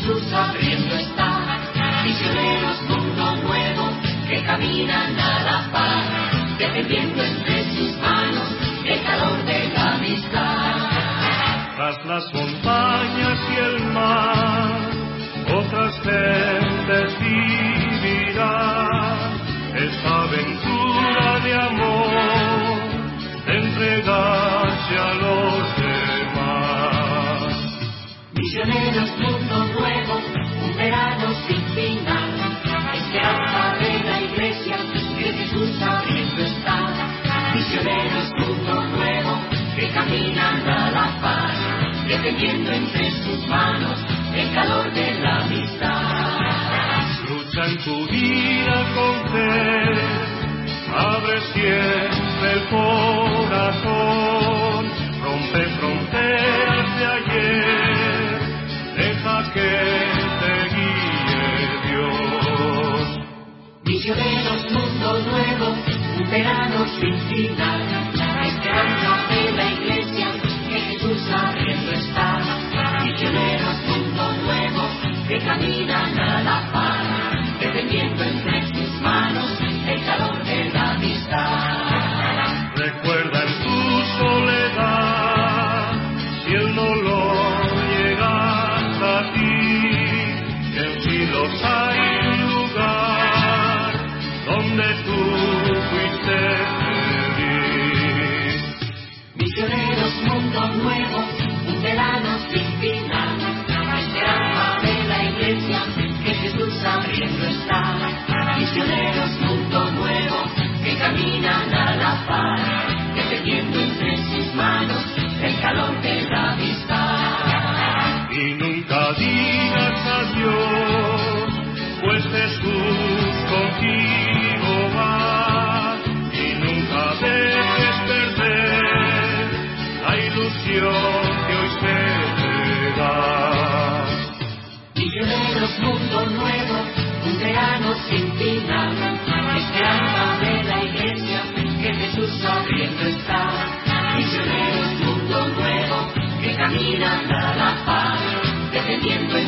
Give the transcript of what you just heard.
Jesús abriendo está. Misioneros, mundo nuevo, que caminan a la paz, defendiendo entre sus manos el calor de la amistad. Tras las montañas y el mar, otras gentes vivirán esta aventura de amor, de entregarse a los demás. Misioneros, mundo nuevo, un verano sin final, esperanza de la iglesia, que Jesús abriendo está. Misioneros, mundo nuevo, que caminan a la paz, defendiendo entre sus manos el calor de la amistad. Lucha en tu vida con fe, abre siempre el corazón, rompe fronteras de ayer, deja que te guíe Dios. Misioneros, mundo nuevo, un verano sin final, esperanza de la iglesia, que Jesús abriendo está. Misioneros, mundo nuevo, que caminan a la paz, defendiendo entre sus manos el calor de la amistad. Recuerda en tu soledad, si Él no lo llega hasta ti, que en Silos hay un lugar donde tú fuiste feliz. Misioneros, mundo nuevo, un verano sin final, esperanza de la iglesia, que Jesús abriendo está. Misioneros, mundo nuevo, que caminan a la paz, defendiendo entre sus manos el calor de la amistad. Y nunca digas adiós, pues Jesús contigo va, y nunca dejes perder la ilusión que hoy se te da. Misioneros, mundo nuevo, un verano sin final, esperanza de la iglesia, que Jesús abriendo está. Misioneros, mundo nuevo, que caminan a la paz, defendiendo